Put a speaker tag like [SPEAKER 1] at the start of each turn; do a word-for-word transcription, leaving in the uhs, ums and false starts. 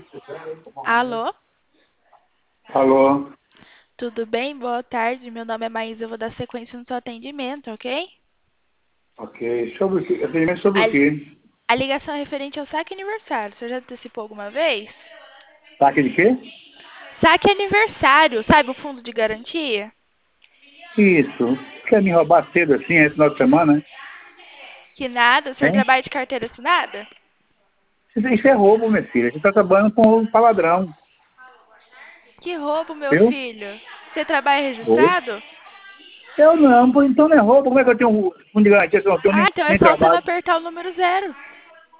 [SPEAKER 1] Alô?
[SPEAKER 2] Alô?
[SPEAKER 1] Tudo bem? Boa tarde. Meu nome é Maísa. Eu vou dar sequência no seu atendimento, ok?
[SPEAKER 2] Ok. Sobre o que? Atendimento sobre
[SPEAKER 1] A,
[SPEAKER 2] o quê?
[SPEAKER 1] a ligação é referente ao saque aniversário. Você já antecipou alguma vez?
[SPEAKER 2] Saque de quê?
[SPEAKER 1] Saque aniversário, sabe o fundo de garantia?
[SPEAKER 2] Isso. Quer me roubar cedo assim, esse final de semana, né?
[SPEAKER 1] Que nada. O senhor
[SPEAKER 2] Hein?
[SPEAKER 1] trabalha de carteira assinada?
[SPEAKER 2] Isso isso é roubo, minha filha. Você está trabalhando com um paladrão.
[SPEAKER 1] Que roubo, meu
[SPEAKER 2] Viu?
[SPEAKER 1] filho. Você trabalha
[SPEAKER 2] Oi?
[SPEAKER 1] registrado?
[SPEAKER 2] Eu não, pô, então não é roubo. Como é que eu tenho um fundo de garantia se eu não tenho
[SPEAKER 1] Ah,
[SPEAKER 2] nem,
[SPEAKER 1] então é
[SPEAKER 2] nem
[SPEAKER 1] só você não
[SPEAKER 2] trabalho?
[SPEAKER 1] apertar o número zero.